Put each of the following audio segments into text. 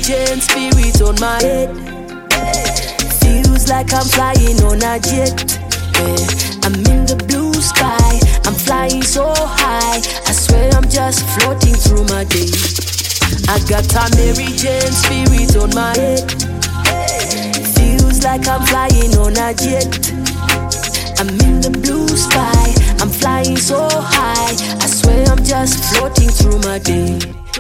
Jane spirit on my head. Feels like I'm flying on a jet. I'm in the blue sky, I'm flying so high. I swear I'm just floating through my day. I got a Mary Jane spirit on my head. Feels like I'm flying on a jet. I'm in the blue sky, I'm flying so high. I swear I'm just floating through my day.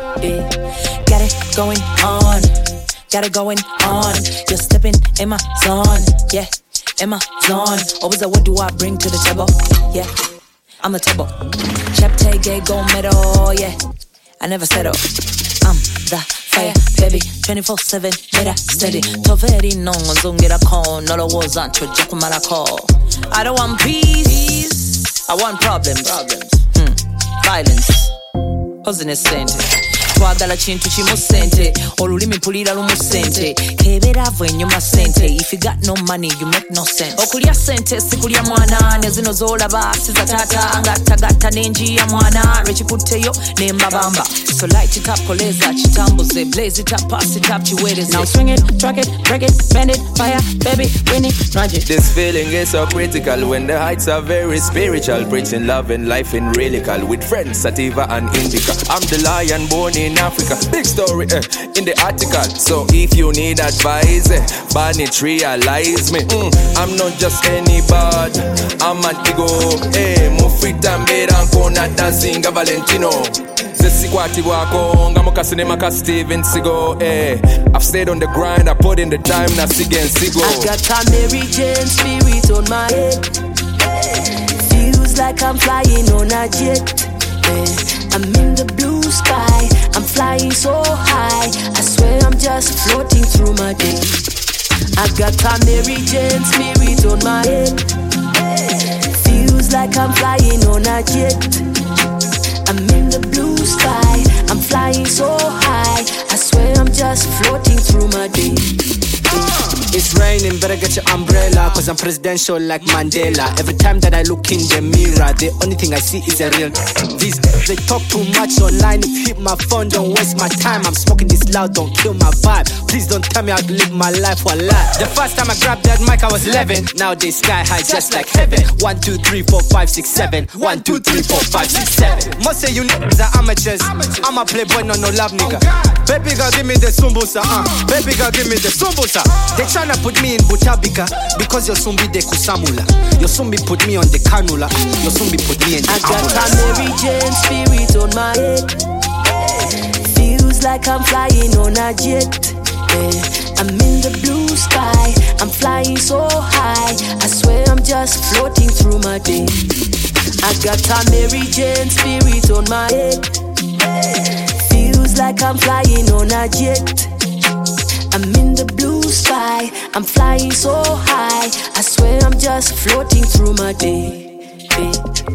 Got it going on, got it going on. You're stepping in my zone, yeah, in my zone. Always like, what do I bring to the table? Yeah, I'm the table. Chapter gay gold medal, yeah, I never settle. I'm the fire, baby, 24/7, better steady. Toveri no zungira kon, no was ancho jakumara call. I don't want peace, I want problems. Violence, posing a sentence. Twagala chintu chimusente, olulimi mpulira lumusente. Kebera vwenyuma sente, if you got no money you make no sense. Okulya sente sikulya mwana, nezino zolaba siza tata. Ngata nenji ya mwana, rechikuteyo ne mbabamba. So light it up, koleza chitambuze, blaze it up, pass it up, chiwereze. Now swing it, track it, break it, bend it, fire, baby, win it, run it. This feeling is so critical when the heights are very spiritual. Preaching love and life in relical with friends Sativa and Indica. I'm the lion born in Africa. Big story in the article. So if you need advice, Barnett realize me. I'm not just anybody. I'm an ego. Mufita mbera nkona dancing Valentino. Sesikwati wako ngamuka cinema ka Steven Seagal. I've stayed on the grind. I put in the time. Na sigen sigo. I got a Mary Jane spirit on my head. Feels like I'm flying on a jet. I'm in the blue sky, I'm flying so high. I swear I'm just floating through my day. I got a Mary Jane spirit on my head. Feels like I'm flying on a jet. I'm in the blue sky, I'm flying so high. I swear I'm just floating through my day. It's raining, better get your umbrella, cause I'm presidential like Mandela. Every time that I look in the mirror, the only thing I see is a real. These they talk too much online. If hit my phone, don't waste my time. I'm smoking this loud, don't kill my vibe. Please don't tell me how to live my life while alive. The first time I grabbed that mic, I was 11. Nowadays sky high, just like heaven. 1, 2, 3, 4, 5, 6, 7. 1, 2, 3, 4, 5, 6, 7. Most say you niggas are amateurs. I'm a playboy, no love nigga. Baby girl, give me the sumbusa, Baby girl, give me the sumbusa. They tryna put me in Butabika because your sumbi de kusamula. Your sumbi put me on the canula. Your sumbi put me in the I got a Mary Jane spirit on my head. Feels like I'm flying on a jet. I'm in the blue sky, I'm flying so high. I swear I'm just floating through my day. I got a Mary Jane spirit on my head. Feels like I'm flying on a jet. I'm in the blue sky, I'm flying so high. I swear I'm just floating through my day.